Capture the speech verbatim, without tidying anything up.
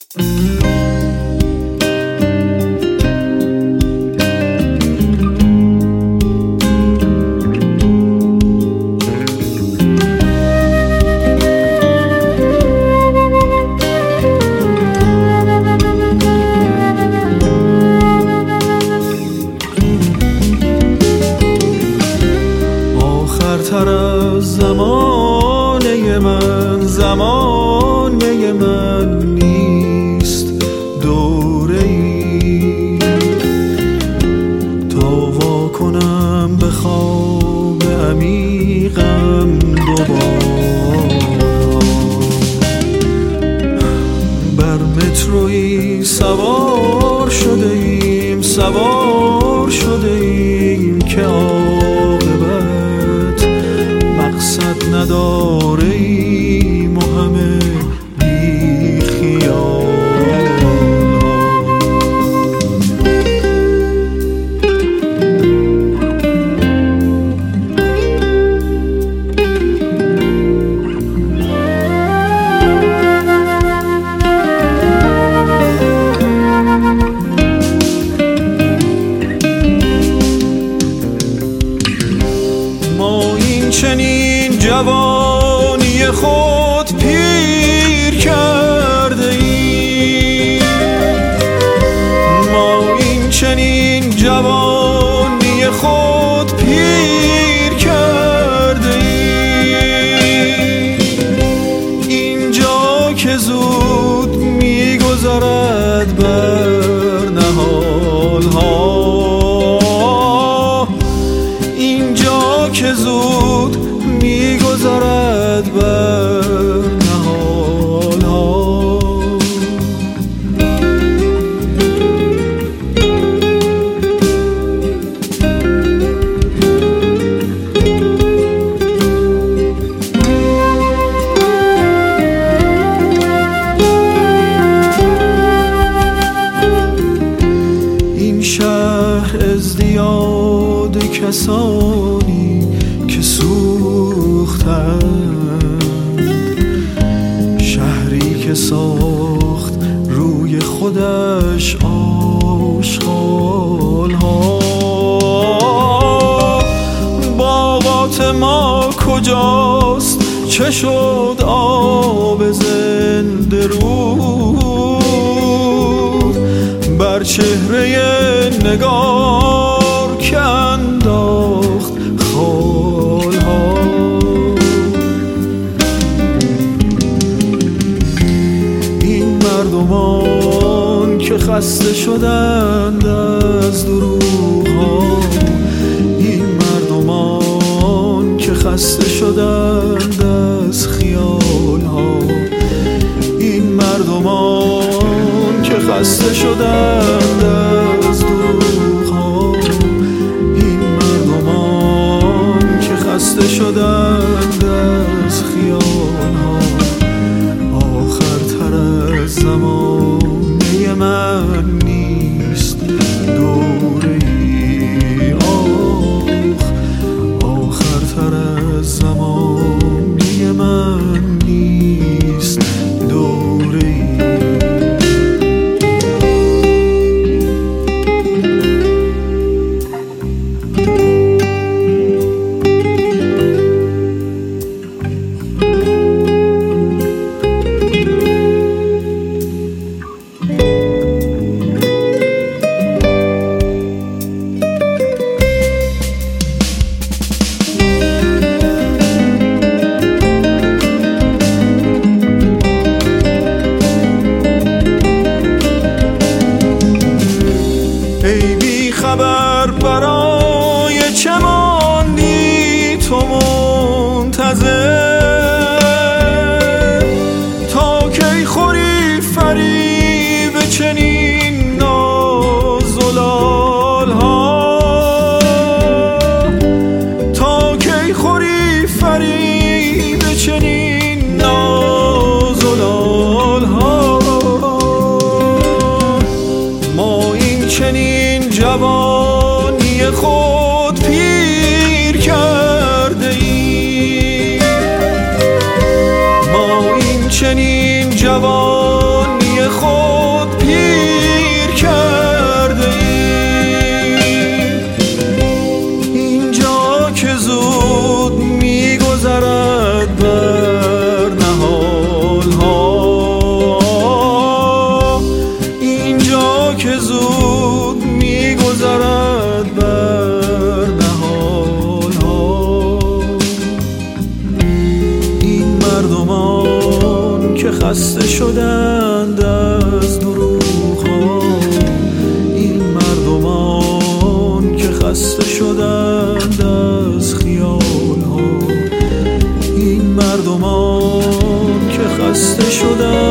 آخرتر از زمانه من زمانه من نیست دوره‌ای تا وا کنم به خواب عمیقم دوباره. بر مترویی سوار شده ایم سوار شده ایم که عاقبت مقصد نداره ایم و همه بی خیال. چنین جوانی خود پیر کرده ایم ما این چنین جوانی خود پیر کرده ایم اینجا که زود میگذرد بر نهالها اینجا که زود میگذرد بر نهالها. این شهر ازدیاد کسانی که سوختند شهری که ساخت روی خودش آشغالها. باغات ما کجاست چه شد آب زنده رود بر چهره نگار که انداخت خالها. این مردمان که خسته شدند از دروغها این مردمان که خسته شدند از خیالها این مردمان که خسته شدند از دروغها این مردمان که خسته شدند از خیالها. آخرتر از زمانه من نیست دوره‌ای آخ آخرتر از زمانه من نیست دوره‌ای. ای بی خبر برای چه ماندی تو منتظر تا کی خوری فریب چنین ناز و لالها تا کی خوری فریب چنین ناز و لالها. ما این چنین جوانی خود پیر کرده ایم ما این چنین جوانی خود که خسته شدند از دروغ ها، این مردمان که خسته شدند از خیال ها، این مردمان که خسته شدند